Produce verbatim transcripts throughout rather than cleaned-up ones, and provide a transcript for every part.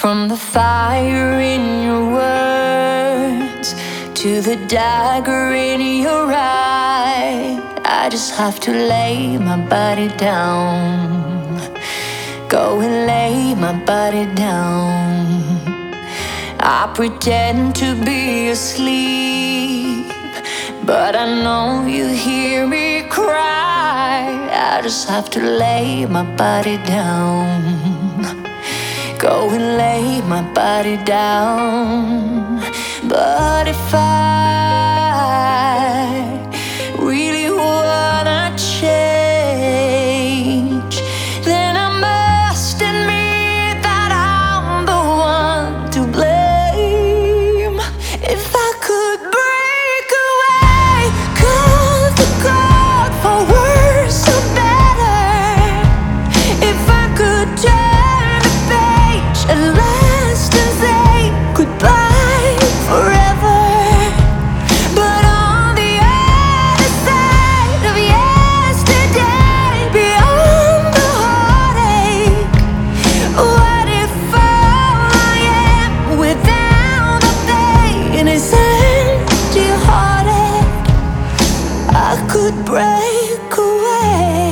From the fire in your words to the dagger in your eye, I just have to lay my body down. Go and lay my body down. I pretend to be asleep, but I know you hear me cry. I just have to lay my body down. Go and lay my body down. But if I really wanna change, then I must admit that I'm the one to blame. If I could break away, cut the cord for worse or better. If I could turn the page at last and say goodbye forever. But on the other side of yesterday, beyond the heartache, what if all I am without the pain is empty-hearted? I could break away.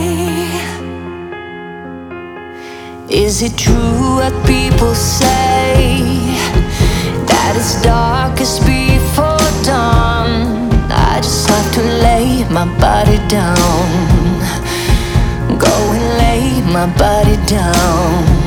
Is it true what people say, that it's darkest before dawn? I just have to lay my body down. Go and lay my body down.